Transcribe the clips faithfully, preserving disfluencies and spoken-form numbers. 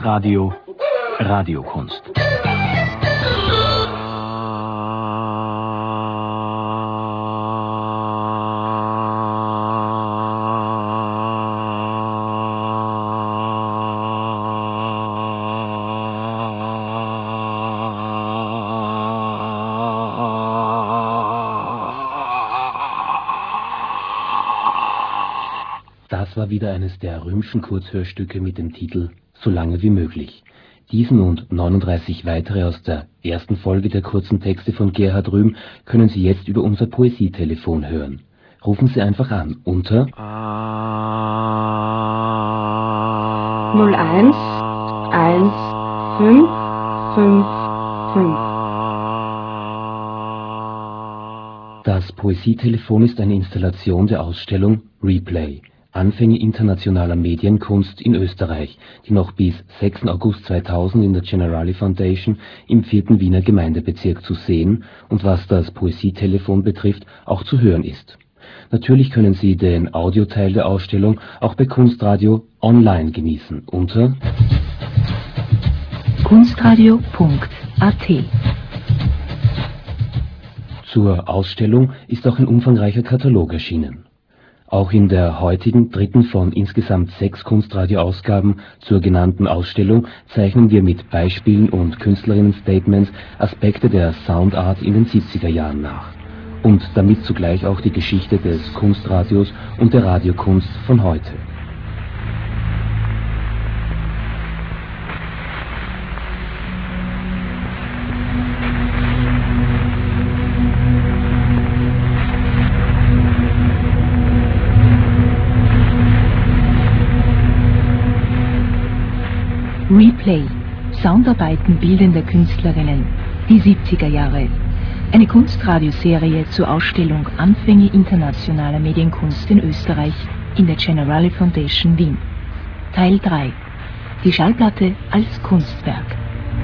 Kunstradio Radiokunst. Das war wieder eines der Rühmschen Kurzhörstücke mit dem Titel So lange wie möglich. Diesen und neununddreißig weitere aus der ersten Folge der kurzen Texte von Gerhard Rühm können Sie jetzt über unser Poesietelefon hören. Rufen Sie einfach an unter null eins eins fünf fünf fünf. Das Poesietelefon ist eine Installation der Ausstellung Replay. Anfänge internationaler Medienkunst in Österreich, die noch bis sechsten August zweitausend in der Generali Foundation im vierten Wiener Gemeindebezirk zu sehen und was das Poesietelefon betrifft, auch zu hören ist. Natürlich können Sie den Audioteil der Ausstellung auch bei Kunstradio online genießen unter kunstradio punkt a t. Zur Ausstellung ist auch ein umfangreicher Katalog erschienen. Auch in der heutigen dritten von insgesamt sechs Kunstradio-Ausgaben zur genannten Ausstellung zeichnen wir mit Beispielen und Künstlerinnen-Statements Aspekte der Soundart in den siebziger Jahren nach. Und damit zugleich auch die Geschichte des Kunstradios und der Radiokunst von heute. Replay. Soundarbeiten bildender Künstlerinnen. Die siebziger Jahre. Eine Kunstradioserie zur Ausstellung Anfänge internationaler Medienkunst in Österreich in der Generali Foundation Wien. Teil drei. Die Schallplatte als Kunstwerk.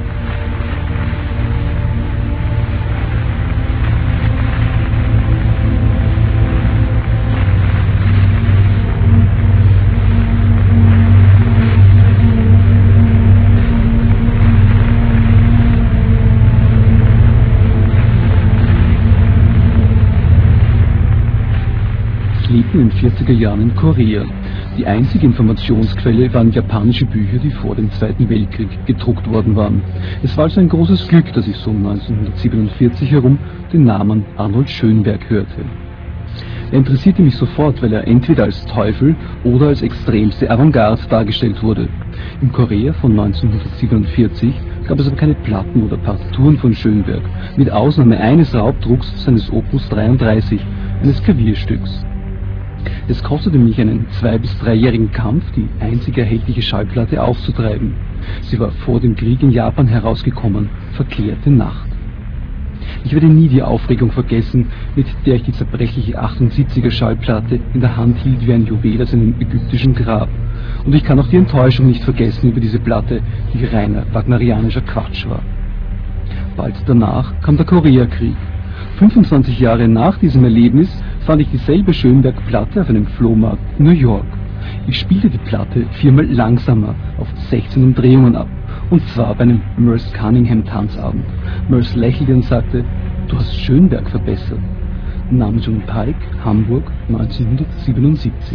Lebten in den vierziger Jahren in Korea. Die einzige Informationsquelle waren japanische Bücher, die vor dem Zweiten Weltkrieg gedruckt worden waren. Es war also ein großes Glück, dass ich so neunzehnhundertsiebenundvierzig herum den Namen Arnold Schönberg hörte. Er interessierte mich sofort, weil er entweder als Teufel oder als extremste Avantgarde dargestellt wurde. In Korea von neunzehnhundertsiebenundvierzig gab es aber keine Platten oder Partituren von Schönberg, mit Ausnahme eines Raubdrucks seines Opus dreiunddreißig, eines Klavierstücks. Es kostete mich einen zwei- bis dreijährigen Kampf, die einzige erhältliche Schallplatte aufzutreiben. Sie war vor dem Krieg in Japan herausgekommen, Verklärte Nacht. Ich werde nie die Aufregung vergessen, mit der ich die zerbrechliche achtundsiebziger Schallplatte in der Hand hielt wie ein Juwel aus einem ägyptischen Grab. Und ich kann auch die Enttäuschung nicht vergessen über diese Platte, die reiner wagnerianischer Quatsch war. Bald danach kam der Koreakrieg. fünfundzwanzig Jahre nach diesem Erlebnis fand ich dieselbe Schönberg-Platte auf einem Flohmarkt in New York. Ich spielte die Platte viermal langsamer auf sechzehn Umdrehungen ab, und zwar bei einem Merce Cunningham Tanzabend. Merce lächelte und sagte: "Du hast Schönberg verbessert." Nam June Paik, Hamburg, neunzehnhundertsiebenundsiebzig.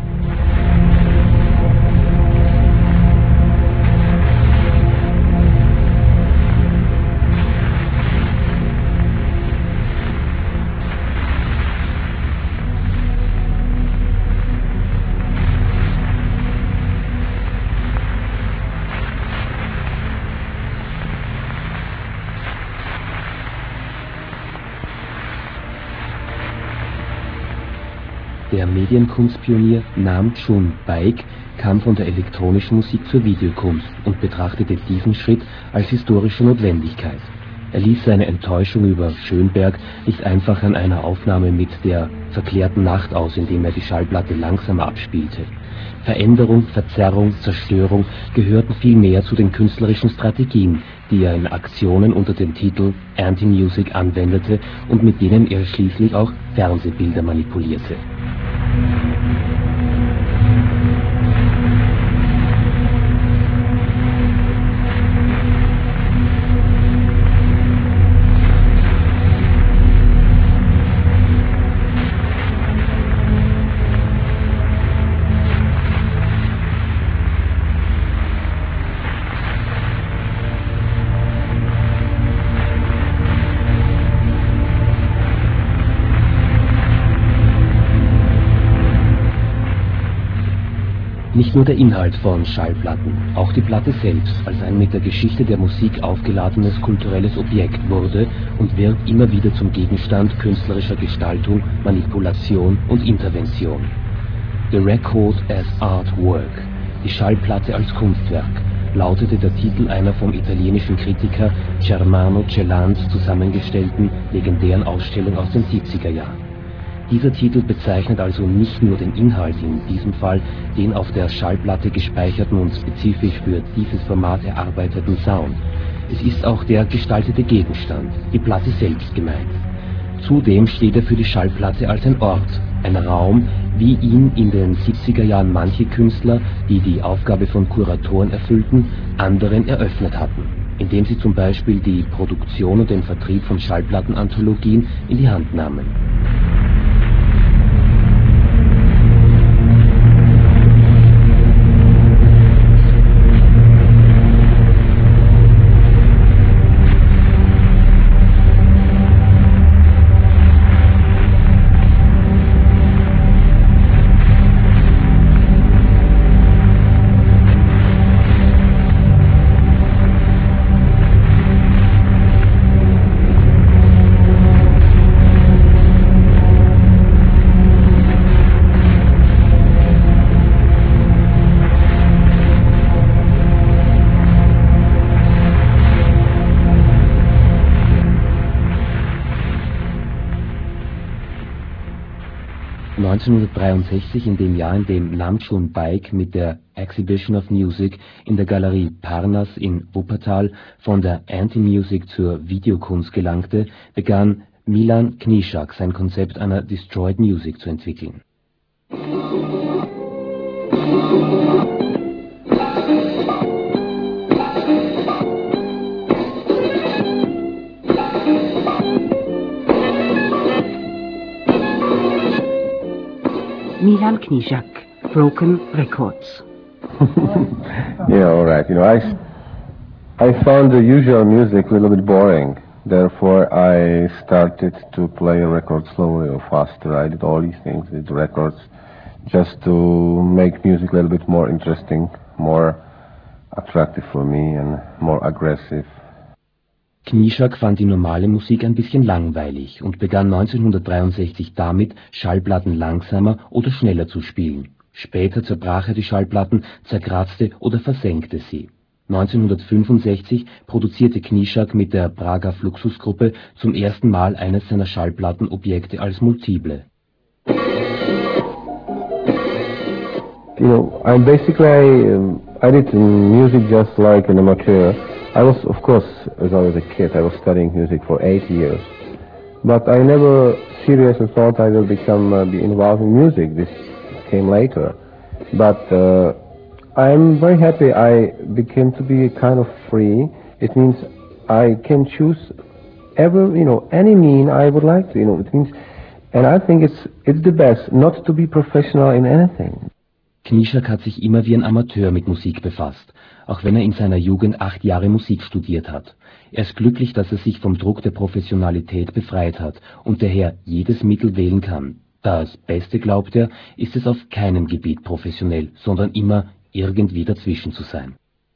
Der Medienkunstpionier Nam June Paik kam von der elektronischen Musik zur Videokunst und betrachtete diesen Schritt als historische Notwendigkeit. Er ließ seine Enttäuschung über Schönberg nicht einfach an einer Aufnahme mit der verklärten Nacht aus, indem er die Schallplatte langsamer abspielte. Veränderung, Verzerrung, Zerstörung gehörten vielmehr zu den künstlerischen Strategien, die er in Aktionen unter dem Titel Anti-Music anwendete und mit denen er schließlich auch Fernsehbilder manipulierte. Nicht nur der Inhalt von Schallplatten, auch die Platte selbst als ein mit der Geschichte der Musik aufgeladenes kulturelles Objekt wurde und wird immer wieder zum Gegenstand künstlerischer Gestaltung, Manipulation und Intervention. The Record as Artwork, die Schallplatte als Kunstwerk, lautete der Titel einer vom italienischen Kritiker Germano Celans zusammengestellten legendären Ausstellung aus den siebziger Jahren. Dieser Titel bezeichnet also nicht nur den Inhalt, in diesem Fall den auf der Schallplatte gespeicherten und spezifisch für dieses Format erarbeiteten Sound. Es ist auch der gestaltete Gegenstand, die Platte selbst gemeint. Zudem steht er für die Schallplatte als ein Ort, ein Raum, wie ihn in den siebziger Jahren manche Künstler, die die Aufgabe von Kuratoren erfüllten, anderen eröffnet hatten, indem sie zum Beispiel die Produktion und den Vertrieb von Schallplattenanthologien in die Hand nahmen. neunzehnhundertdreiundsechzig, in dem Jahr, in dem Nam June Paik mit der Exhibition of Music in der Galerie Parnas in Wuppertal von der Anti-Music zur Videokunst gelangte, begann Milan Knišák sein Konzept einer Destroyed Music zu entwickeln. Milan Knišák, Broken Records. Yeah, all right. You know, I, I found the usual music a little bit boring. Therefore, I started to play a record slowly or faster. I did all these things with the records just to make music a little bit more interesting, more attractive for me and more aggressive. Knišák fand die normale Musik ein bisschen langweilig und begann neunzehnhundertdreiundsechzig damit, Schallplatten langsamer oder schneller zu spielen. Später zerbrach er die Schallplatten, zerkratzte oder versenkte sie. neunzehnhundertfünfundsechzig produzierte Knišák mit der Prager Fluxus-Gruppe zum ersten Mal eines seiner Schallplattenobjekte als Multiple. You know, I'm basically, um, I did music just like an amateur. I was, of course, as I was a kid, I was studying music for eight years. But I never seriously thought I will become, uh, be involved in music. This came later. But uh, I'm very happy I became to be kind of free. It means I can choose ever, you know, any mean I would like to, you know, it means, and I think it's, it's the best not to be professional in anything. Knišák hat sich immer wie ein Amateur mit Musik befasst, auch wenn er in seiner Jugend acht Jahre Musik studiert hat. Er ist glücklich, dass er sich vom Druck der Professionalität befreit hat und daher jedes Mittel wählen kann. Das Beste, glaubt er, ist es auf keinem Gebiet professionell, sondern immer irgendwie dazwischen zu sein.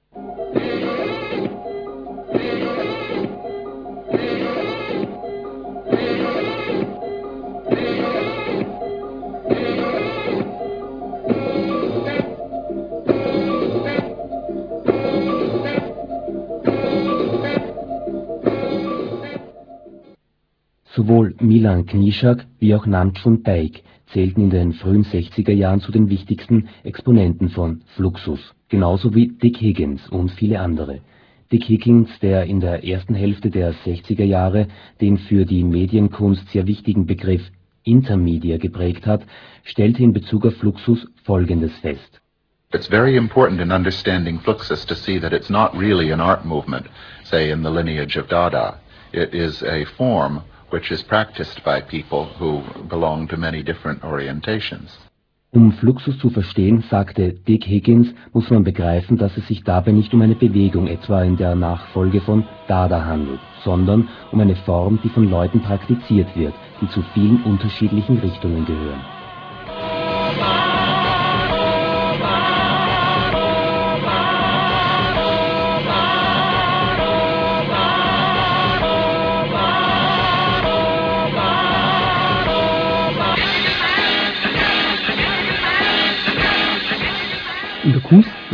Sowohl Milan Knišák wie auch Nam June Paik zählten in den frühen sechziger Jahren zu den wichtigsten Exponenten von Fluxus, genauso wie Dick Higgins und viele andere. Dick Higgins, der in der ersten Hälfte der sechziger Jahre den für die Medienkunst sehr wichtigen Begriff Intermedia geprägt hat, stellte in Bezug auf Fluxus Folgendes fest. It's very important in understanding Fluxus to see that it's not really an art movement, say in the lineage of Dada. It is a form which is practiced by people who belong to many different orientations. Um Fluxus zu verstehen, sagte Dick Higgins, muss man begreifen, dass es sich dabei nicht um eine Bewegung etwa in der Nachfolge von Dada handelt, sondern um eine Form, die von Leuten praktiziert wird, die zu vielen unterschiedlichen Richtungen gehören.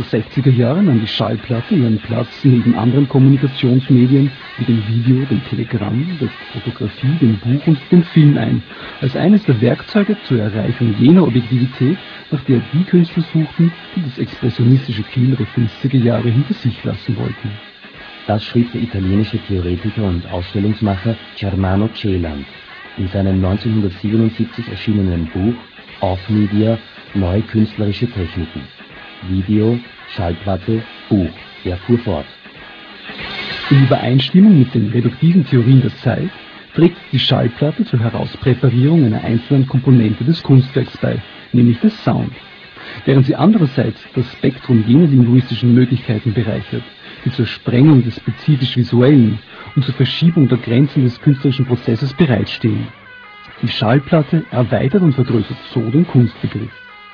sechziger Jahre nahm die Schallplatte ihren Platz neben anderen Kommunikationsmedien wie dem Video, dem Telegramm, der Fotografie, dem Buch und dem Film ein, als eines der Werkzeuge zur Erreichung jener Objektivität, nach der die Künstler suchten, die das expressionistische Klima der fünfziger Jahre hinter sich lassen wollten. Das schrieb der italienische Theoretiker und Ausstellungsmacher Germano Celand in seinem neunzehnhundertsiebenundsiebzig erschienenen Buch Off Media – Neue künstlerische Techniken. Video, Schallplatte, Buch. Er fuhr fort. In Übereinstimmung mit den reduktiven Theorien der Zeit trägt die Schallplatte zur Herauspräparierung einer einzelnen Komponente des Kunstwerks bei, nämlich des Sound. Während sie andererseits das Spektrum jener linguistischen Möglichkeiten bereichert, die zur Sprengung des spezifisch Visuellen und zur Verschiebung der Grenzen des künstlerischen Prozesses bereitstehen. Die Schallplatte erweitert und vergrößert so den Kunstbegriff.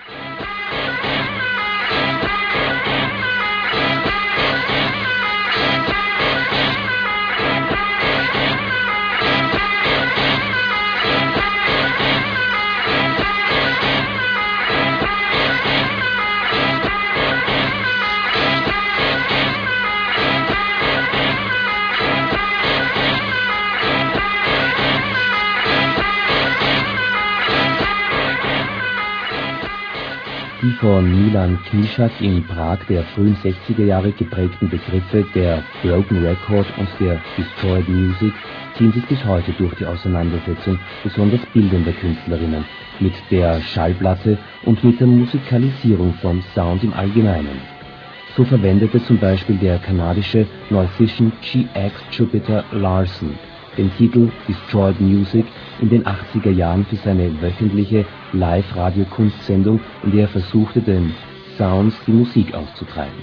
Die von Milan Knižák in Prag der frühen sechziger Jahre geprägten Begriffe der Broken Record und der Destroyed Music ziehen sich bis heute durch die Auseinandersetzung besonders bildender Künstlerinnen mit der Schallplatte und mit der Musikalisierung von Sound im Allgemeinen. So verwendete zum Beispiel der kanadische Musician G X Jupiter Larson den Titel Destroyed Music in den achtziger Jahren für seine wöchentliche Live-Radio-Kunstsendung, in der er versuchte, den Sounds die Musik auszutreiben.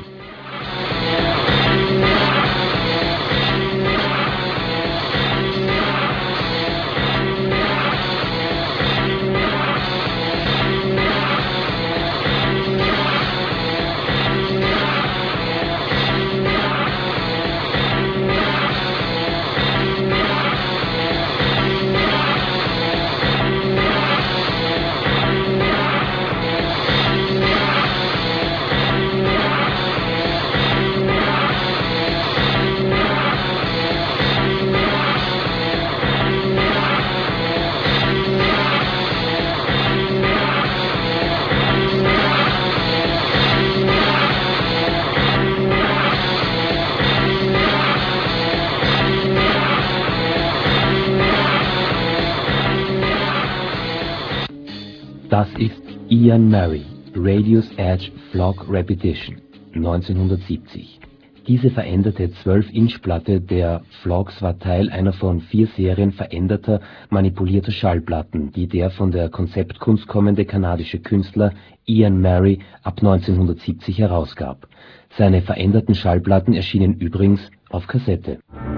Das ist Ian Murray, Radius Edge Flock Repetition, neunzehnhundertsiebzig. Diese veränderte zwölf Inch Platte der Flogs war Teil einer von vier Serien veränderter, manipulierter Schallplatten, die der von der Konzeptkunst kommende kanadische Künstler Ian Murray ab neunzehnhundertsiebzig herausgab. Seine veränderten Schallplatten erschienen übrigens auf Kassette.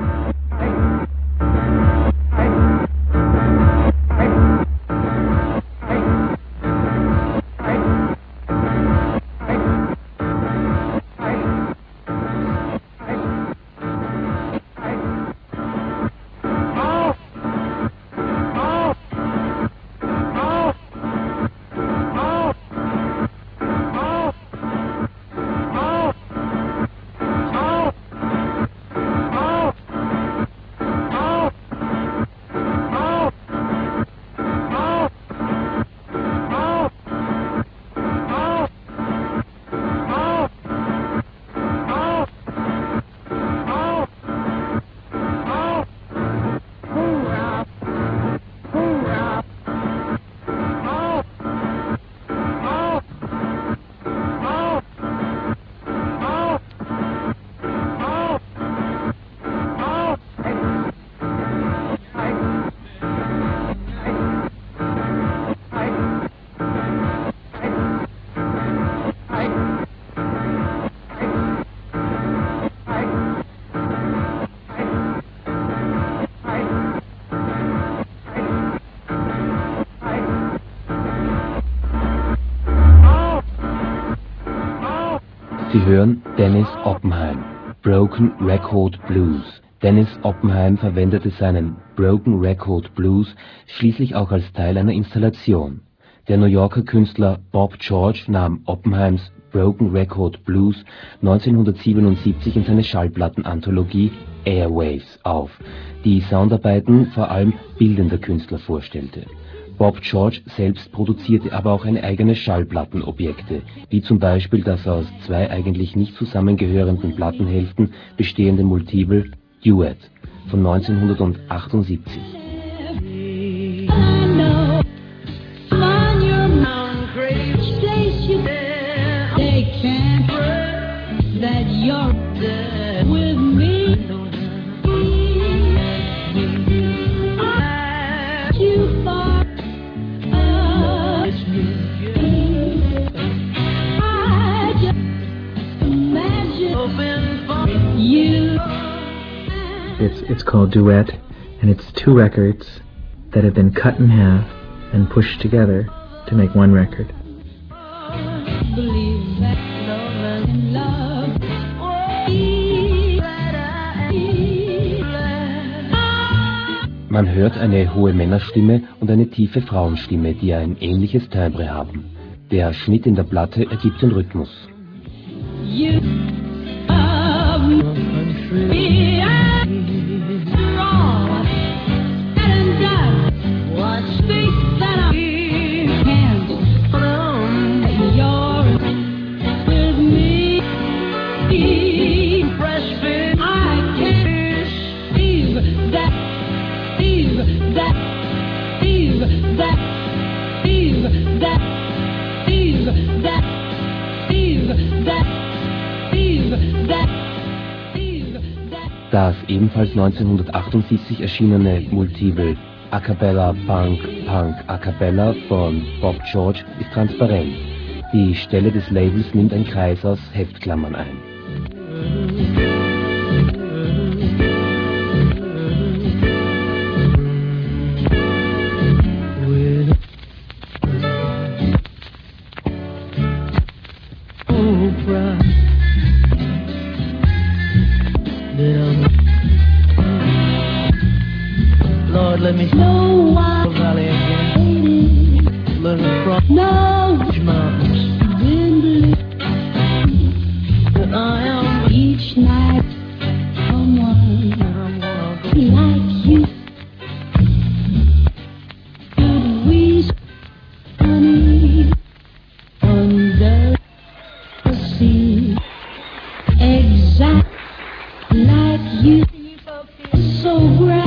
Sie hören Dennis Oppenheim, Broken Record Blues. Dennis Oppenheim verwendete seinen Broken Record Blues schließlich auch als Teil einer Installation. Der New Yorker Künstler Bob George nahm Oppenheims Broken Record Blues neunzehnhundertsiebenundsiebzig in seine Schallplattenanthologie Airwaves auf, die Soundarbeiten vor allem bildender Künstler vorstellte. Bob George selbst produzierte aber auch eine eigene Schallplattenobjekte, wie zum Beispiel das aus zwei eigentlich nicht zusammengehörenden Plattenhälften bestehende Multiple Duet von neunzehnhundertachtundsiebzig. It's, it's called Duet, and it's two records that have been cut in half and pushed together to make one record. Man hört eine hohe Männerstimme und eine tiefe Frauenstimme, die ein ähnliches Timbre haben. Der Schnitt in der Platte ergibt den Rhythmus. You Das ebenfalls neunzehnhundertachtundsiebzig erschienene Multiple A Cappella Punk Punk A Cappella von Bob George ist transparent. Die Stelle des Labels nimmt ein Kreis aus Heftklammern ein. Lord, let me know why valley again. Let me cross no mountains. That I am each night someone like you. Could we sunny under the sea? Exact like you, so bright.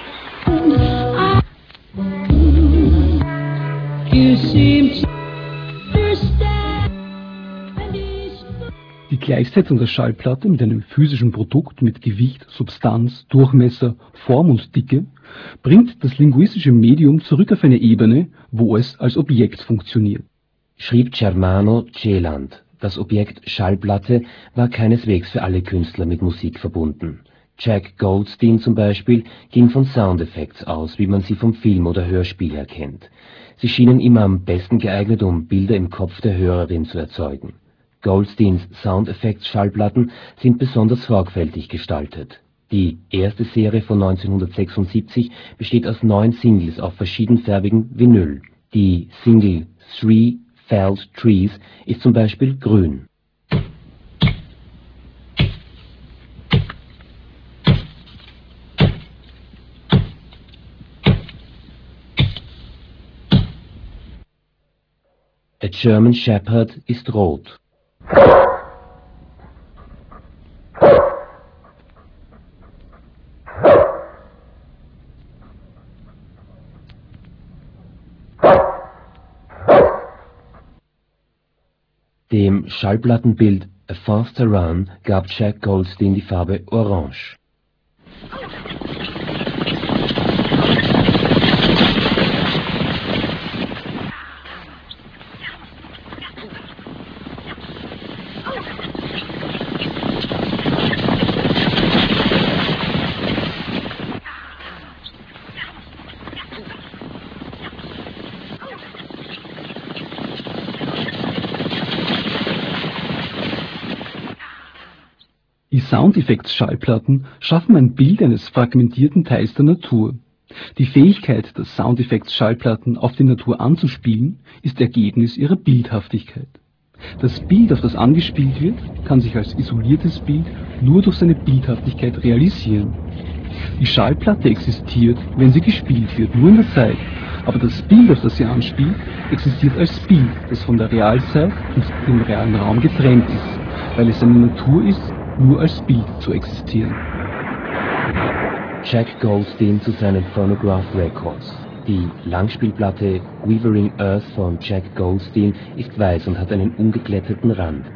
Die Gleichsetzung der Schallplatte mit einem physischen Produkt mit Gewicht, Substanz, Durchmesser, Form und Dicke bringt das linguistische Medium zurück auf eine Ebene, wo es als Objekt funktioniert. Schrieb Germano Celand, das Objekt Schallplatte war keineswegs für alle Künstler mit Musik verbunden. Jack Goldstein zum Beispiel ging von Soundeffekts aus, wie man sie vom Film oder Hörspiel her kennt. Sie schienen immer am besten geeignet, um Bilder im Kopf der Hörerin zu erzeugen. Goldsteins Soundeffekts-Schallplatten sind besonders sorgfältig gestaltet. Die erste Serie von neunzehnhundertsechsundsiebzig besteht aus neun Singles auf verschiedenfarbigen Vinyl. Die Single Three Felled Trees ist zum Beispiel grün. A German Shepherd ist rot. Dem Schallplattenbild A Faster Run gab Jack Goldstein die Farbe Orange. Die Soundeffekts-Schallplatten schaffen ein Bild eines fragmentierten Teils der Natur. Die Fähigkeit, der Soundeffekts-Schallplatten auf die Natur anzuspielen, ist Ergebnis ihrer Bildhaftigkeit. Das Bild, auf das angespielt wird, kann sich als isoliertes Bild nur durch seine Bildhaftigkeit realisieren. Die Schallplatte existiert, wenn sie gespielt wird, nur in der Zeit, aber das Bild, auf das sie anspielt, existiert als Bild, das von der Realzeit und dem realen Raum getrennt ist, weil es seine Natur ist, nur als Bild zu existieren. Jack Goldstein zu seinen Phonograph Records. Die Langspielplatte Weavering Earth von Jack Goldstein ist weiß und hat einen ungeglätteten Rand.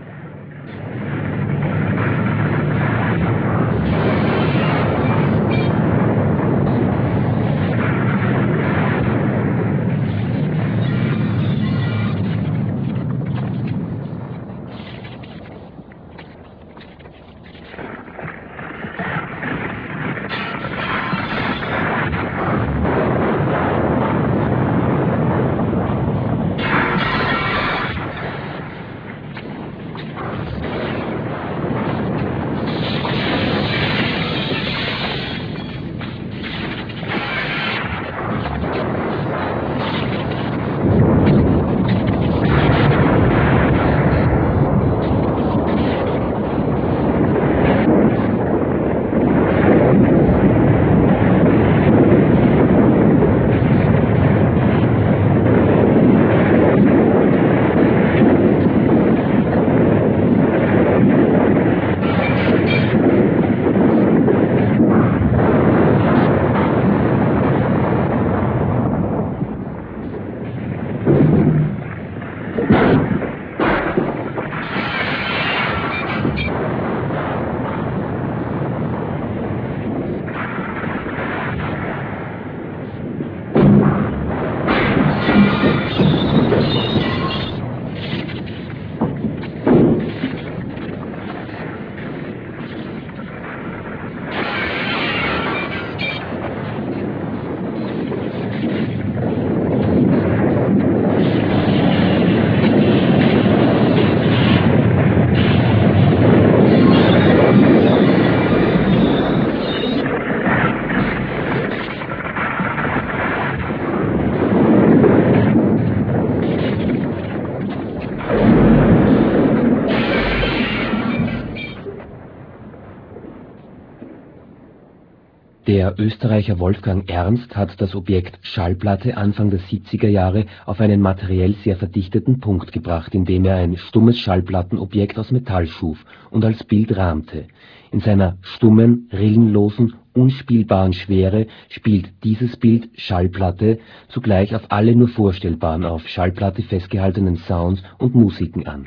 Der Österreicher Wolfgang Ernst hat das Objekt Schallplatte Anfang der siebziger Jahre auf einen materiell sehr verdichteten Punkt gebracht, indem er ein stummes Schallplattenobjekt aus Metall schuf und als Bild rahmte. In seiner stummen, rillenlosen, unspielbaren Schwere spielt dieses Bild Schallplatte zugleich auf alle nur vorstellbaren auf Schallplatte festgehaltenen Sounds und Musiken an.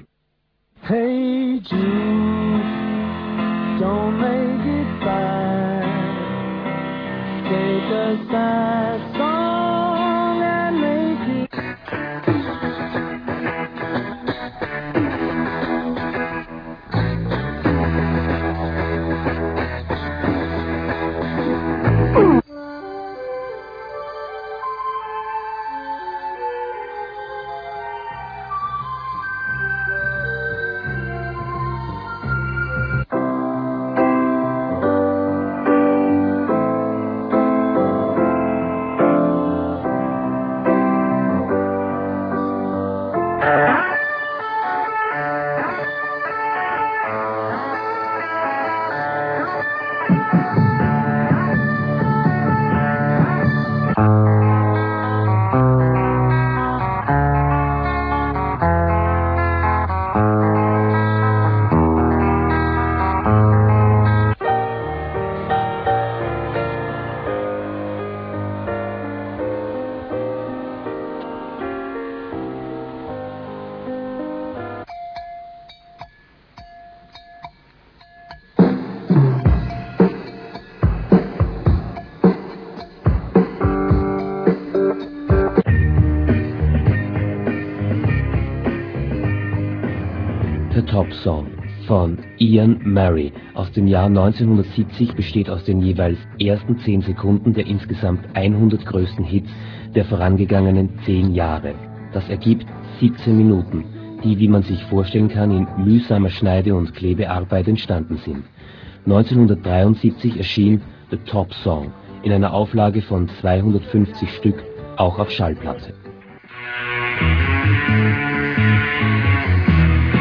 Hey Jude, don't make it bad. Take a sad song and make it. The Top Song von Ian Murray aus dem Jahr neunzehnhundertsiebzig besteht aus den jeweils ersten zehn Sekunden der insgesamt hundert größten Hits der vorangegangenen zehn Jahre. Das ergibt siebzehn Minuten, die, wie man sich vorstellen kann, in mühsamer Schneide- und Klebearbeit entstanden sind. neunzehnhundertdreiundsiebzig erschien The Top Song in einer Auflage von zweihundertfünfzig Stück, auch auf Schallplatte.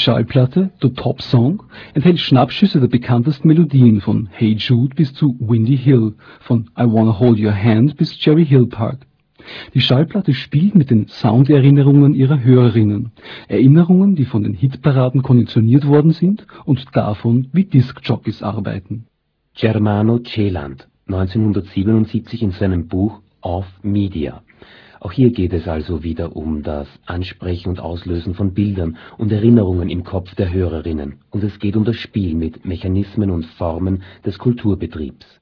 Schallplatte The Top Song enthält Schnappschüsse der bekanntesten Melodien von Hey Jude bis zu Windy Hill, von I Wanna Hold Your Hand bis Cherry Hill Park. Die Schallplatte spielt mit den Sounderinnerungen ihrer Hörerinnen, Erinnerungen, die von den Hitparaden konditioniert worden sind und davon, wie Diskjockeys arbeiten. Germano Celand, neunzehnhundertsiebenundsiebzig in seinem Buch Off Media. Auch hier geht es also wieder um das Ansprechen und Auslösen von Bildern und Erinnerungen im Kopf der Hörerinnen. Und es geht um das Spiel mit Mechanismen und Formen des Kulturbetriebs.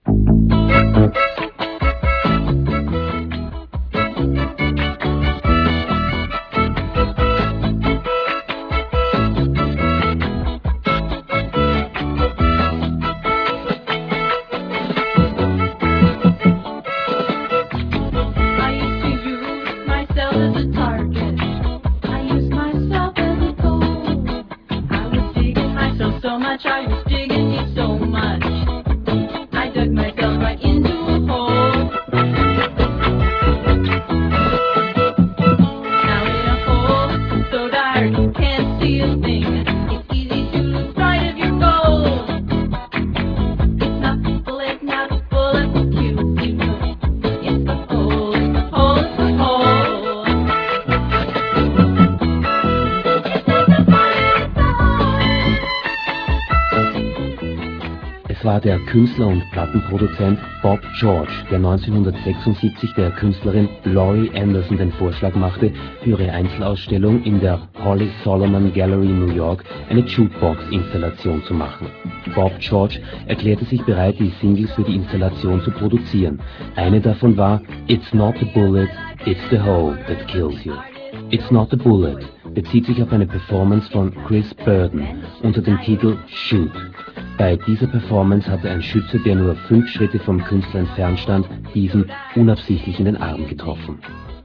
War der Künstler und Plattenproduzent Bob George, der neunzehnhundertsechsundsiebzig der Künstlerin Laurie Anderson den Vorschlag machte, für ihre Einzelausstellung in der Holly Solomon Gallery New York eine Jukebox-Installation zu machen. Bob George erklärte sich bereit, die Singles für die Installation zu produzieren. Eine davon war It's Not the Bullet, It's the Hole That Kills You. It's Not the Bullet bezieht sich auf eine Performance von Chris Burden unter dem Titel Shoot. Bei dieser Performance hatte ein Schütze, der nur fünf Schritte vom Künstler entfernt stand, diesen unabsichtlich in den Arm getroffen.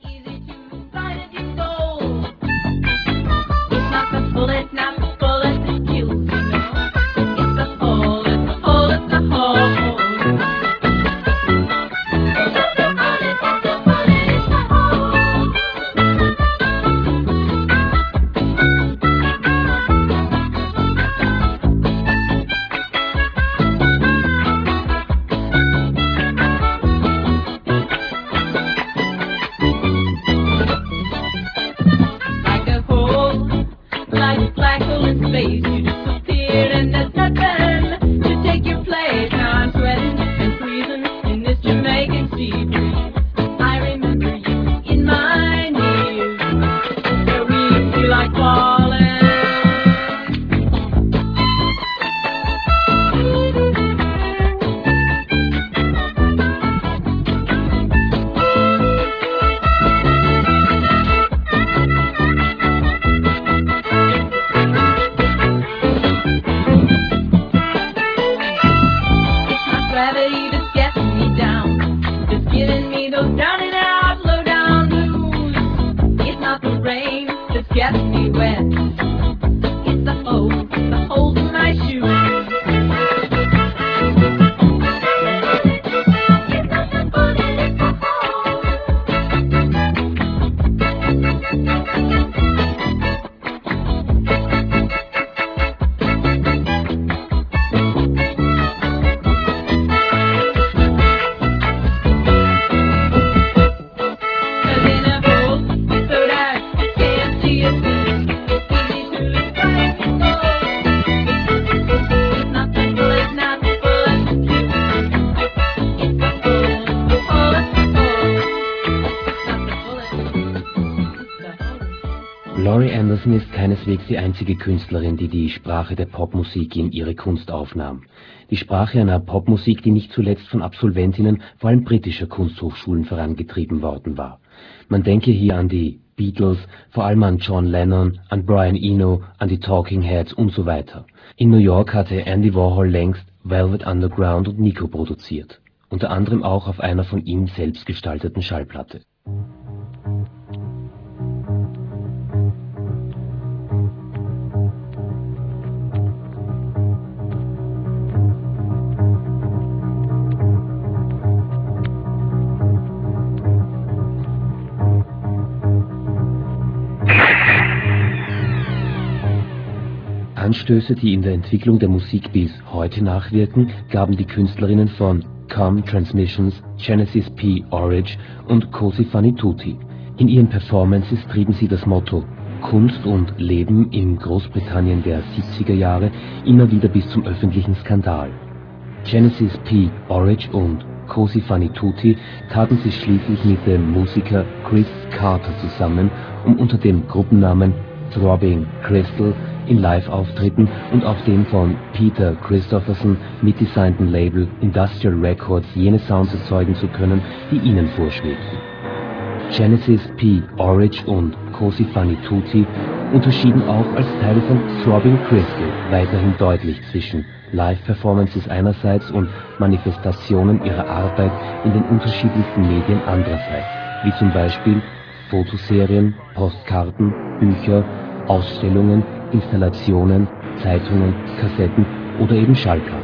Laurie Anderson ist keineswegs die einzige Künstlerin, die die Sprache der Popmusik in ihre Kunst aufnahm. Die Sprache einer Popmusik, die nicht zuletzt von Absolventinnen vor allem britischer Kunsthochschulen vorangetrieben worden war. Man denke hier an die Beatles, vor allem an John Lennon, an Brian Eno, an die Talking Heads und so weiter. In New York hatte Andy Warhol längst Velvet Underground und Nico produziert, unter anderem auch auf einer von ihm selbst gestalteten Schallplatte. Anstöße, die in der Entwicklung der Musik bis heute nachwirken, gaben die Künstlerinnen von Com Transmissions, Genesis P. Orridge und Cosi fan tutte. In ihren Performances trieben sie das Motto Kunst und Leben in Großbritannien der siebziger Jahre immer wieder bis zum öffentlichen Skandal. Genesis P. Orridge und Cosi fan tutte taten sich schließlich mit dem Musiker Chris Carter zusammen, um unter dem Gruppennamen Throbbing Crystal in Live-Auftritten und auf dem von Peter Christopherson mitdesignten Label Industrial Records jene Sounds erzeugen zu können, die ihnen vorschwebten. Genesis P. Orridge und Cosi fan tutte unterschieden auch als Teile von Throbbing Crystal weiterhin deutlich zwischen Live-Performances einerseits und Manifestationen ihrer Arbeit in den unterschiedlichsten Medien andererseits, wie zum Beispiel Fotoserien, Postkarten, Bücher, Ausstellungen, Installationen, Zeitungen, Kassetten oder eben Schallplatten.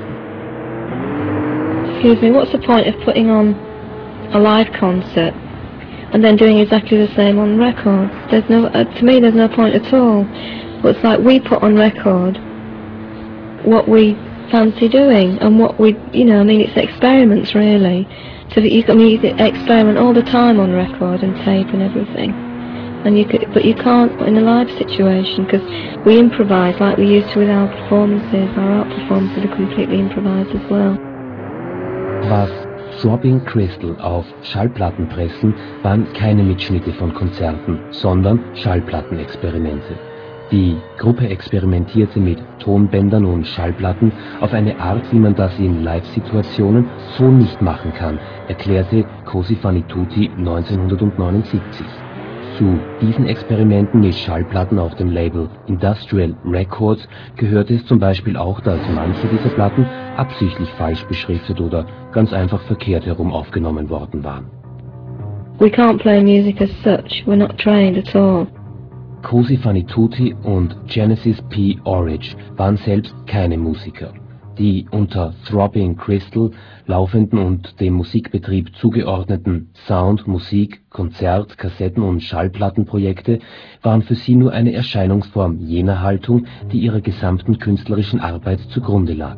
Excuse me, what's the point of putting on a live concert and then doing exactly the same on record? There's no, uh, to me there's no point at all. But it's like we put on record what we fancy doing and what we, you know, I mean it's experiments really. So that you, I mean, you can experiment all the time on record and tape and everything. And you could, but you can't in a live situation because we improvise like we used to with our performances. Our art performances are completely improvised as well. Was Throbbing Crystal auf Schallplatten pressen, waren keine Mitschnitte von Konzerten, sondern Schallplattenexperimente. Die Gruppe experimentierte mit Tonbändern und Schallplatten auf eine Art, wie man das in Live-Situationen so nicht machen kann, erklärte Cosi fan tutte neunzehnhundertneunundsiebzig. Zu diesen Experimenten mit Schallplatten auf dem Label Industrial Records gehörte es zum Beispiel auch, dass manche dieser Platten absichtlich falsch beschriftet oder ganz einfach verkehrt herum aufgenommen worden waren. We can't play music as such, we're not trained at all. Cosi fan tutte und Genesis P. Orridge waren selbst keine Musiker. Die unter Throbbing Crystal laufenden und dem Musikbetrieb zugeordneten Sound-, Musik-, Konzert-, Kassetten- und Schallplattenprojekte waren für sie nur eine Erscheinungsform jener Haltung, die ihrer gesamten künstlerischen Arbeit zugrunde lag.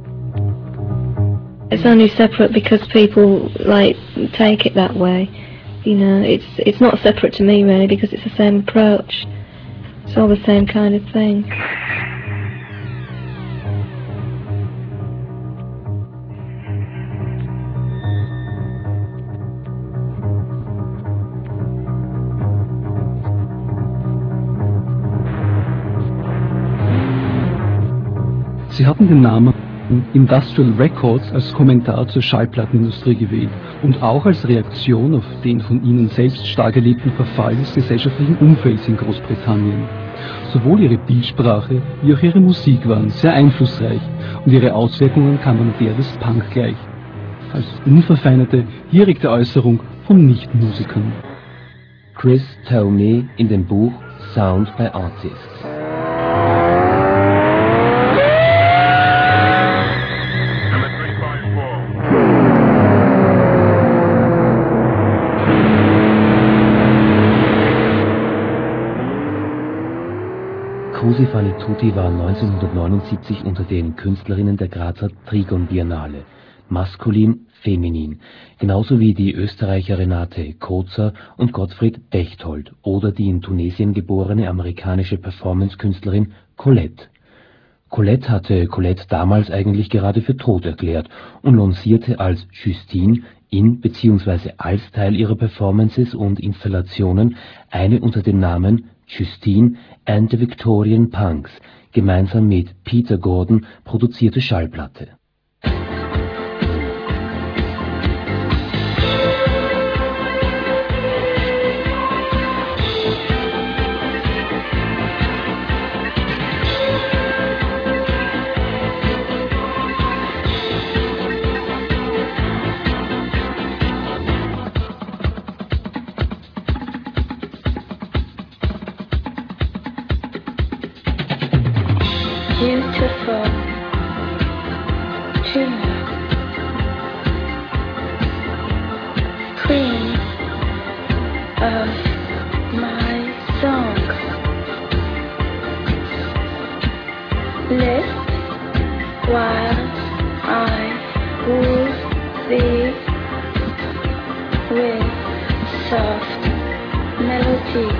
It's only separate because people like take it that way. You know, it's it's not separate to me really because it's the same approach. It's all the same kind of thing. Sie hatten den Namen Industrial Records als Kommentar zur Schallplattenindustrie gewählt und auch als Reaktion auf den von ihnen selbst stark erlebten Verfall des gesellschaftlichen Umfelds in Großbritannien. Sowohl ihre Bildsprache wie auch ihre Musik waren sehr einflussreich und ihre Auswirkungen kamen der des Punk gleich. Als unverfeinerte, direkte Äußerung von Nichtmusikern. Chris Thome in dem Buch Sound by Artists. Cosi fan tutte war neunzehnhundertneunundsiebzig unter den Künstlerinnen der Grazer Trigon Biennale, maskulin, feminin, genauso wie die Österreicher Renate Kozer und Gottfried Bechtold oder die in Tunesien geborene amerikanische Performance-Künstlerin Colette. Colette hatte Colette damals eigentlich gerade für tot erklärt und lancierte als Justine in bzw. als Teil ihrer Performances und Installationen eine unter dem Namen Justine and the Victorian Punks, gemeinsam mit Peter Gordon produzierte Schallplatte. Beautiful. while I woo thee with soft melody.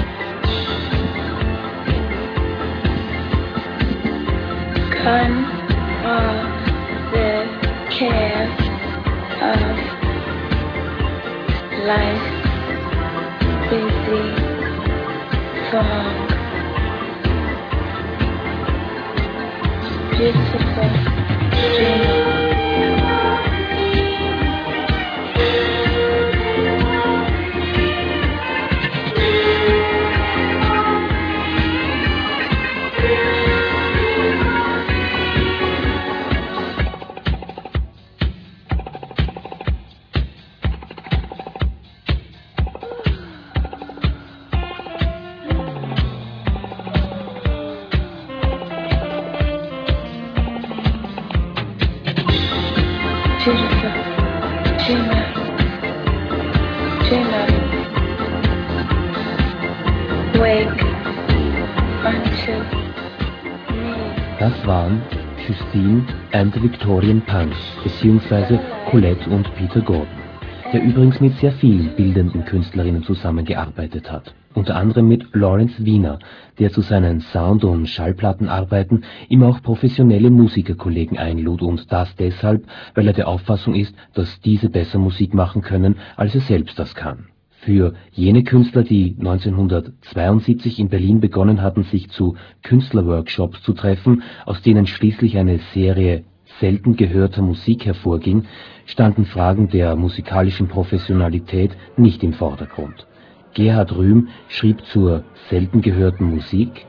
Come of the cares of life busy fog. Beautiful dream. Beautiful dreamer, dreamer, wake unto me. Das waren Justine and the Victorian Punks, beziehungsweise Colette und Peter Gordon, der übrigens mit sehr vielen bildenden Künstlerinnen zusammengearbeitet hat. Unter anderem mit Lawrence Weiner, der zu seinen Sound- und Schallplattenarbeiten immer auch professionelle Musikerkollegen einlud, und das deshalb, weil er der Auffassung ist, dass diese besser Musik machen können, als er selbst das kann. Für jene Künstler, die neunzehnhundertzweiundsiebzig in Berlin begonnen hatten, sich zu Künstlerworkshops zu treffen, aus denen schließlich eine Serie selten gehörter Musik hervorging, standen Fragen der musikalischen Professionalität nicht im Vordergrund. Gerhard Rühm schrieb zur selten gehörten Musik: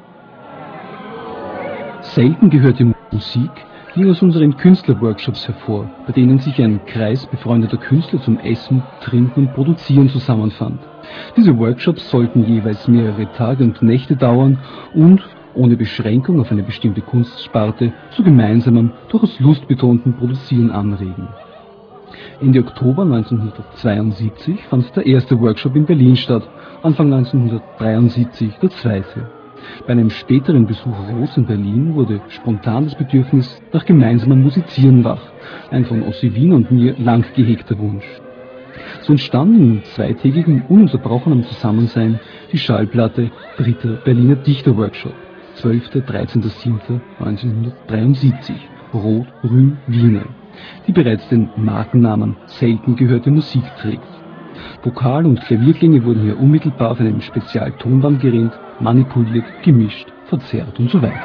Selten gehörte Musik ging aus unseren Künstlerworkshops hervor, bei denen sich ein Kreis befreundeter Künstler zum Essen, Trinken und Produzieren zusammenfand. Diese Workshops sollten jeweils mehrere Tage und Nächte dauern und, ohne Beschränkung auf eine bestimmte Kunstsparte, zu gemeinsamem, durchaus lustbetonten Produzieren anregen. Ende Oktober neunzehnhundertzweiundsiebzig fand der erste Workshop in Berlin statt, Anfang neunzehnhundertdreiundsiebzig der zweite. Bei einem späteren Besuch Roths in Berlin wurde spontan das Bedürfnis nach gemeinsamem Musizieren wach, ein von Ossi Wien und mir lang gehegter Wunsch. So entstand in zweitägigem ununterbrochenem Zusammensein die Schallplatte Dritter Berliner Dichterworkshop, zwölfter bis dreizehnter siebter neunzehnhundertdreiundsiebzig, Roth, Rühm, Wiener, die bereits den Markennamen selten gehörte Musik trägt. Vokal- und Klavierklänge wurden hier unmittelbar auf einem Spezialtonbandgerät manipuliert, gemischt, verzerrt und so weiter.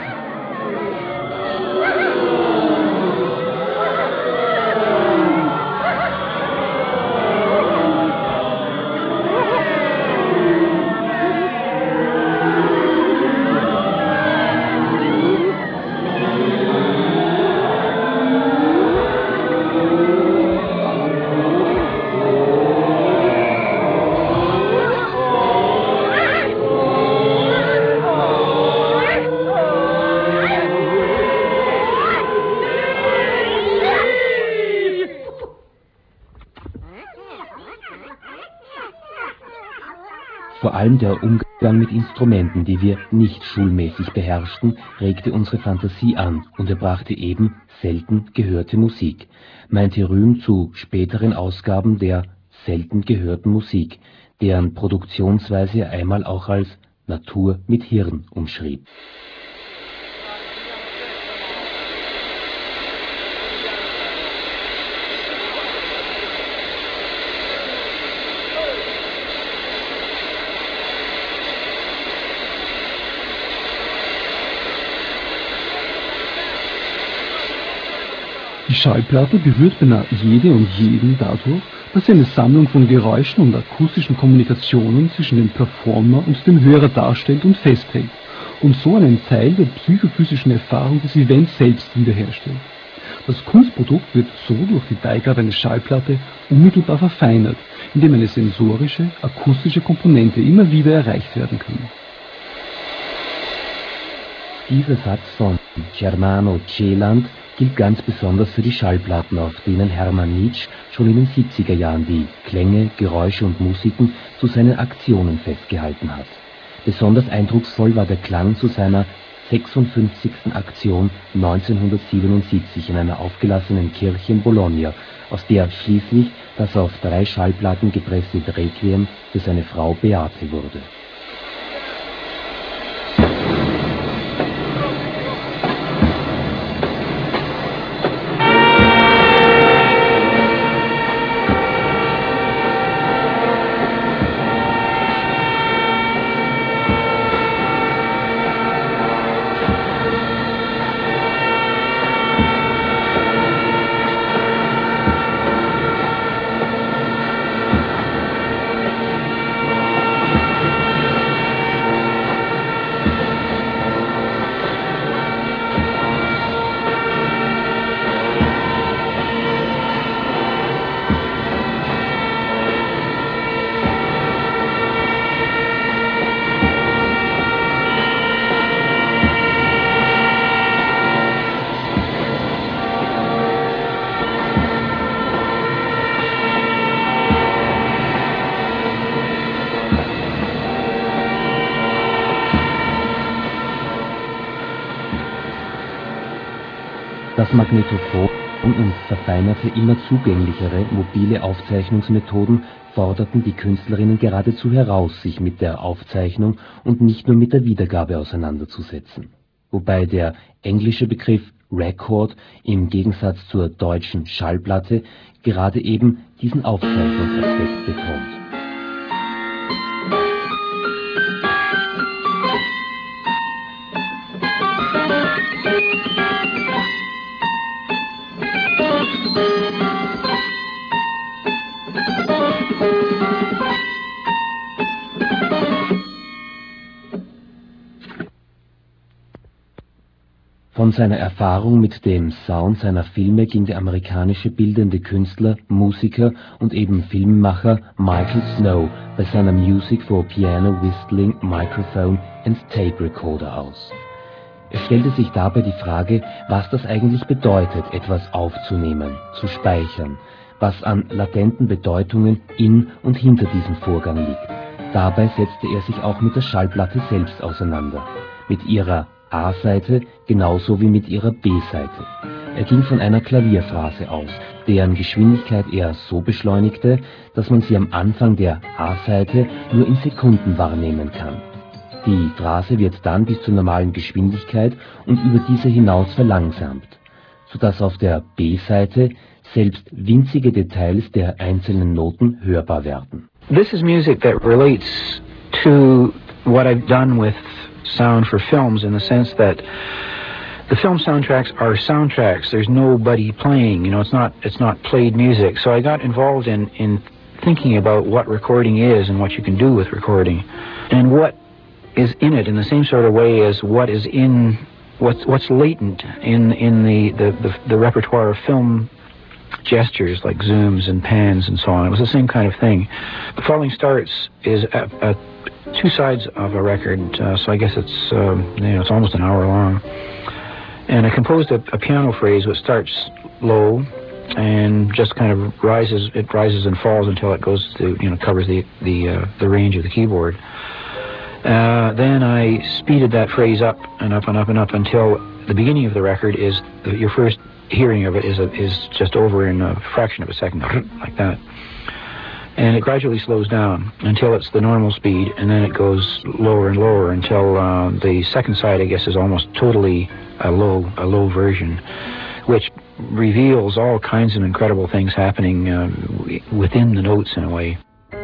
Vor allem der Umgang mit Instrumenten, die wir nicht schulmäßig beherrschten, regte unsere Fantasie an, und er brachte eben selten gehörte Musik, meinte Rühm zu späteren Ausgaben der selten gehörten Musik, deren Produktionsweise er einmal auch als Natur mit Hirn umschrieb. Die Schallplatte berührt beinahe jede und jeden dadurch, dass sie eine Sammlung von Geräuschen und akustischen Kommunikationen zwischen dem Performer und dem Hörer darstellt und festhält und so einen Teil der psychophysischen Erfahrung des Events selbst wiederherstellt. Das Kunstprodukt wird so durch die Beigabe einer Schallplatte unmittelbar verfeinert, indem eine sensorische, akustische Komponente immer wieder erreicht werden kann. Dieser Satz von Germano Celand gilt ganz besonders für die Schallplatten, auf denen Hermann Nitsch schon in den siebziger Jahren die Klänge, Geräusche und Musiken zu seinen Aktionen festgehalten hat. Besonders eindrucksvoll war der Klang zu seiner sechsundfünfzigsten Aktion neunzehnhundertsiebenundsiebzig in einer aufgelassenen Kirche in Bologna, aus der schließlich das auf drei Schallplatten gepresste Requiem für seine Frau Beate wurde. Das Magnetophon und verfeinerte, immer zugänglichere mobile Aufzeichnungsmethoden forderten die Künstlerinnen geradezu heraus, sich mit der Aufzeichnung und nicht nur mit der Wiedergabe auseinanderzusetzen. Wobei der englische Begriff Record im Gegensatz zur deutschen Schallplatte gerade eben diesen Aufzeichnungsaspekt betont. Von seiner Erfahrung mit dem Sound seiner Filme ging der amerikanische bildende Künstler, Musiker und eben Filmemacher Michael Snow bei seiner Music for Piano, Whistling, Microphone and Tape Recorder aus. Es stellte sich dabei die Frage, was das eigentlich bedeutet, etwas aufzunehmen, zu speichern, was an latenten Bedeutungen in und hinter diesem Vorgang liegt. Dabei setzte er sich auch mit der Schallplatte selbst auseinander, mit ihrer A-Seite genauso wie mit ihrer B-Seite. Er ging von einer Klavierphrase aus, deren Geschwindigkeit er so beschleunigte, dass man sie am Anfang der A-Seite nur in Sekunden wahrnehmen kann. Die Phrase wird dann bis zur normalen Geschwindigkeit und über diese hinaus verlangsamt, sodass auf der B-Seite selbst winzige Details der einzelnen Noten hörbar werden. This is music that relates to what I've done with sound for films, in the sense that the film soundtracks are soundtracks. There's nobody playing, you know, it's not it's not played music. So I got involved in in thinking about what recording is and what you can do with recording, and what is in it in the same sort of way as what is in what's what's latent in in the the the, the repertoire of film gestures like zooms and pans and so on. It was the same kind of thing. Falling Starts is a, a two sides of a record, uh, so I guess it's um, you know, it's almost an hour long. And I composed a, a piano phrase which starts low and just kind of rises. It rises and falls until it goes to, you know, covers the the uh, the range of the keyboard. Uh, then I speeded that phrase up and up and up and up until the beginning of the record is the, your first hearing of it is a, is just over in a fraction of a second, like that. And it gradually slows down until it's the normal speed, and then it goes lower and lower until uh, the second side, I guess, is almost totally a low, a low version, which reveals all kinds of incredible things happening uh, within the notes in a way.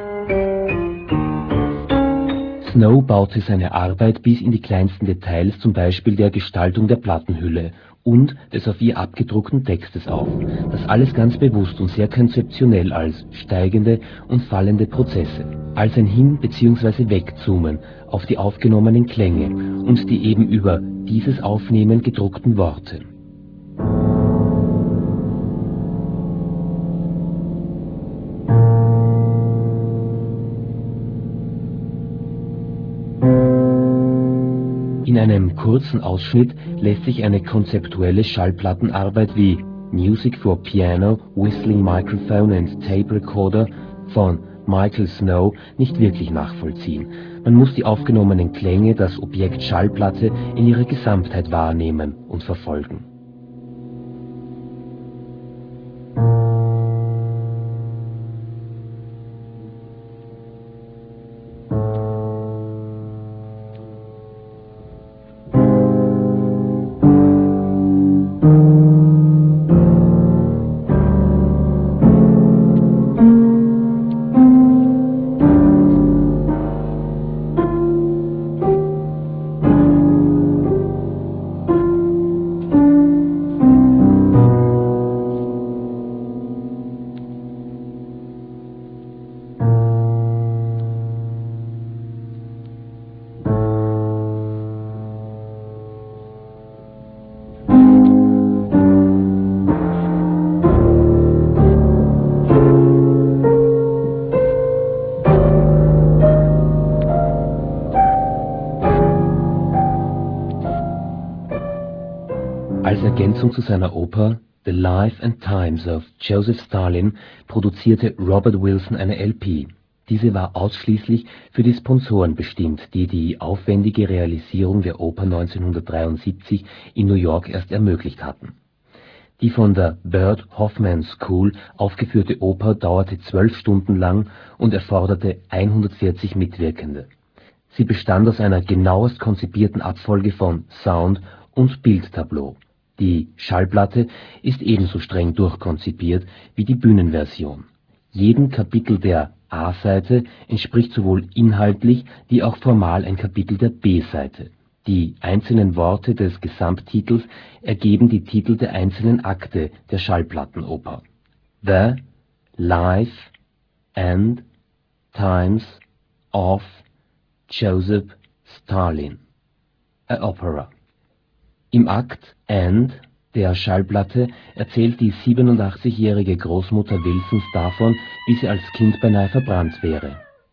Snow baute seine Arbeit bis in die kleinsten Details, zum Beispiel der Gestaltung der Plattenhülle und des auf ihr abgedruckten Textes auf. Das alles ganz bewusst und sehr konzeptionell als steigende und fallende Prozesse, als ein Hin- bzw. Wegzoomen auf die aufgenommenen Klänge und die eben über dieses Aufnehmen gedruckten Worte. In einem kurzen Ausschnitt lässt sich eine konzeptuelle Schallplattenarbeit wie Music for Piano, Whistling Microphone and Tape Recorder von Michael Snow nicht wirklich nachvollziehen. Man muss die aufgenommenen Klänge, das Objekt Schallplatte, in ihrer Gesamtheit wahrnehmen und verfolgen. Als Ergänzung zu seiner Oper The Life and Times of Joseph Stalin produzierte Robert Wilson eine L P. Diese war ausschließlich für die Sponsoren bestimmt, die die aufwendige Realisierung der Oper neunzehnhundertdreiundsiebzig in New York erst ermöglicht hatten. Die von der Burt Hoffman School aufgeführte Oper dauerte zwölf Stunden lang und erforderte hundertvierzig Mitwirkende. Sie bestand aus einer genauest konzipierten Abfolge von Sound- und Bildtableau. Die Schallplatte ist ebenso streng durchkonzipiert wie die Bühnenversion. Jedem Kapitel der A-Seite entspricht sowohl inhaltlich wie auch formal ein Kapitel der B-Seite. Die einzelnen Worte des Gesamttitels ergeben die Titel der einzelnen Akte der Schallplattenoper: The Life and Times of Joseph Stalin, a Opera. Im Akt And der Schallplatte erzählt die siebenundachtzigjährige Großmutter Wilsons davon, wie sie als Kind beinahe verbrannt wäre.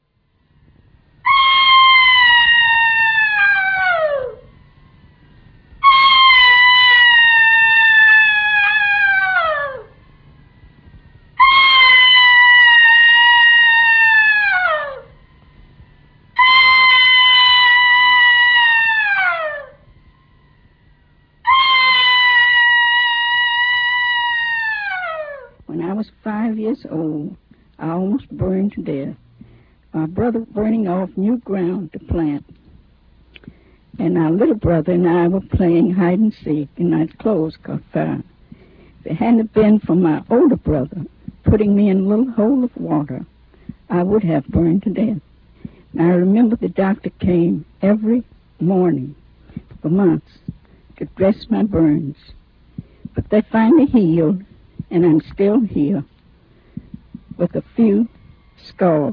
When I was five years old, I almost burned to death. My brother burning off new ground to plant. And our little brother and I were playing hide and seek, and our clothes caught fire. If it hadn't been for my older brother putting me in a little hole of water, I would have burned to death. And I remember the doctor came every morning for months to dress my burns. But they finally healed, and I'm still here with a few scars.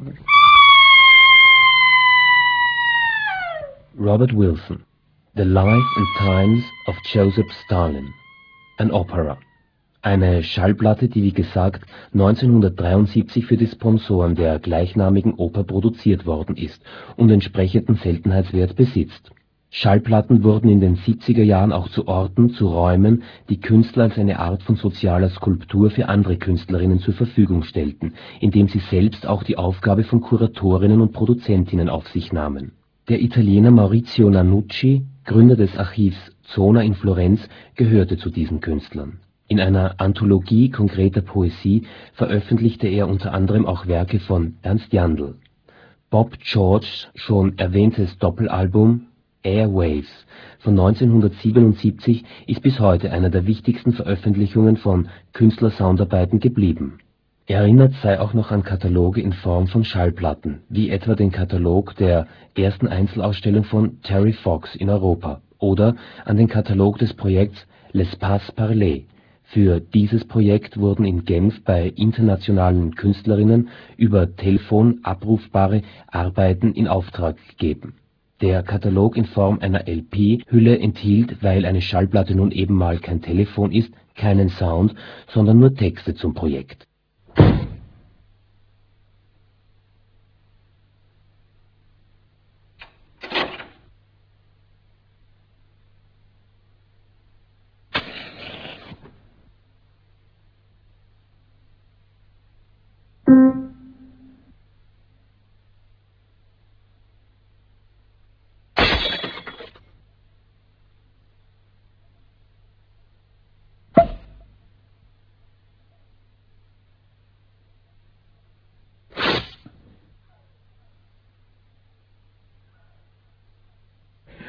Robert Wilson, The Life and Times of Joseph Stalin, an Opera. Eine Schallplatte, die wie gesagt neunzehnhundertdreiundsiebzig für die Sponsoren der gleichnamigen Oper produziert worden ist und entsprechenden Seltenheitswert besitzt. Schallplatten wurden in den siebziger Jahren auch zu Orten, zu Räumen, die Künstler als eine Art von sozialer Skulptur für andere Künstlerinnen zur Verfügung stellten, indem sie selbst auch die Aufgabe von Kuratorinnen und Produzentinnen auf sich nahmen. Der Italiener Maurizio Nannucci, Gründer des Archivs Zona in Florenz, gehörte zu diesen Künstlern. In einer Anthologie konkreter Poesie veröffentlichte er unter anderem auch Werke von Ernst Jandl. Bob George's schon erwähntes Doppelalbum Airwaves von neunzehnhundertsiebenundsiebzig ist bis heute einer der wichtigsten Veröffentlichungen von Künstlersoundarbeiten geblieben. Erinnert sei auch noch an Kataloge in Form von Schallplatten, wie etwa den Katalog der ersten Einzelausstellung von Terry Fox in Europa oder an den Katalog des Projekts L'Espace Parlé. Für dieses Projekt wurden in Genf bei internationalen Künstlerinnen über Telefon abrufbare Arbeiten in Auftrag gegeben. Der Katalog in Form einer L P-Hülle enthielt, weil eine Schallplatte nun eben mal kein Telefon ist, keinen Sound, sondern nur Texte zum Projekt.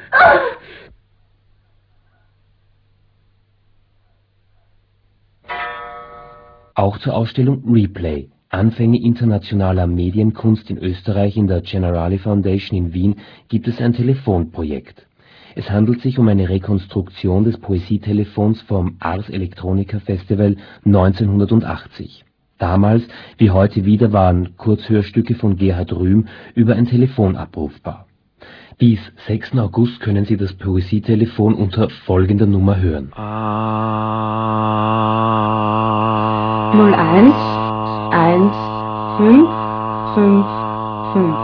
Auch zur Ausstellung Replay, Anfänge internationaler Medienkunst in Österreich in der Generali Foundation in Wien, gibt es ein Telefonprojekt. Es handelt sich um eine Rekonstruktion des Poesietelefons vom Ars Electronica Festival neunzehnhundertachtzig. Damals, wie heute wieder, waren Kurzhörstücke von Gerhard Rühm über ein Telefon abrufbar. Bis sechsten August können Sie das Poesietelefon unter folgender Nummer hören. null eins eins fünf fünf fünf.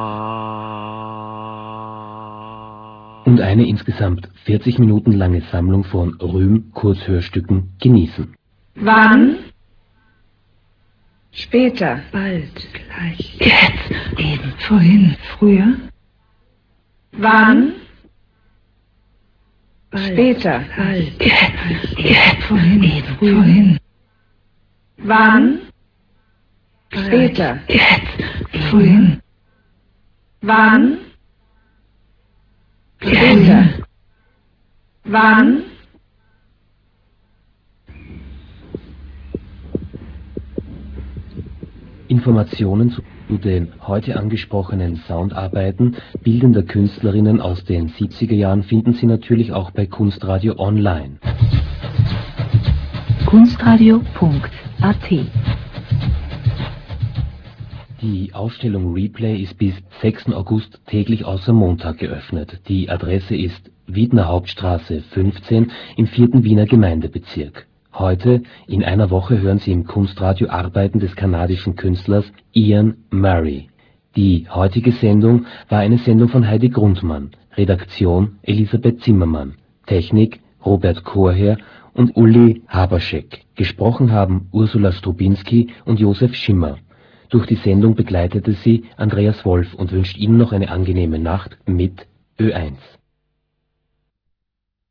Und eine insgesamt vierzig Minuten lange Sammlung von Rühm-Kurzhörstücken genießen. Wann? Später. Bald. Gleich. Jetzt. Eben. Vorhin. Früher. Wann? Bald. Später. Bald. Jetzt. Jetzt. Vorhin. Eben. Vorhin. Wann? Bald. Später. Jetzt. Vorhin. Wann? Später. Wann? Informationen zu den heute angesprochenen Soundarbeiten bildender Künstlerinnen aus den siebziger Jahren finden Sie natürlich auch bei Kunstradio Online. kunstradio punkt a t. Die Ausstellung Replay ist bis sechsten August täglich außer Montag geöffnet. Die Adresse ist Wiedner Hauptstraße fünfzehn im vierten Wiener Gemeindebezirk. Heute, in einer Woche, hören Sie im Kunstradio Arbeiten des kanadischen Künstlers Ian Murray. Die heutige Sendung war eine Sendung von Heidi Grundmann, Redaktion Elisabeth Zimmermann, Technik Robert Chorherr und Uli Haberschek. Gesprochen haben Ursula Strubinski und Josef Schimmer. Durch die Sendung begleitete sie Andreas Wolf und wünscht Ihnen noch eine angenehme Nacht mit Ö eins.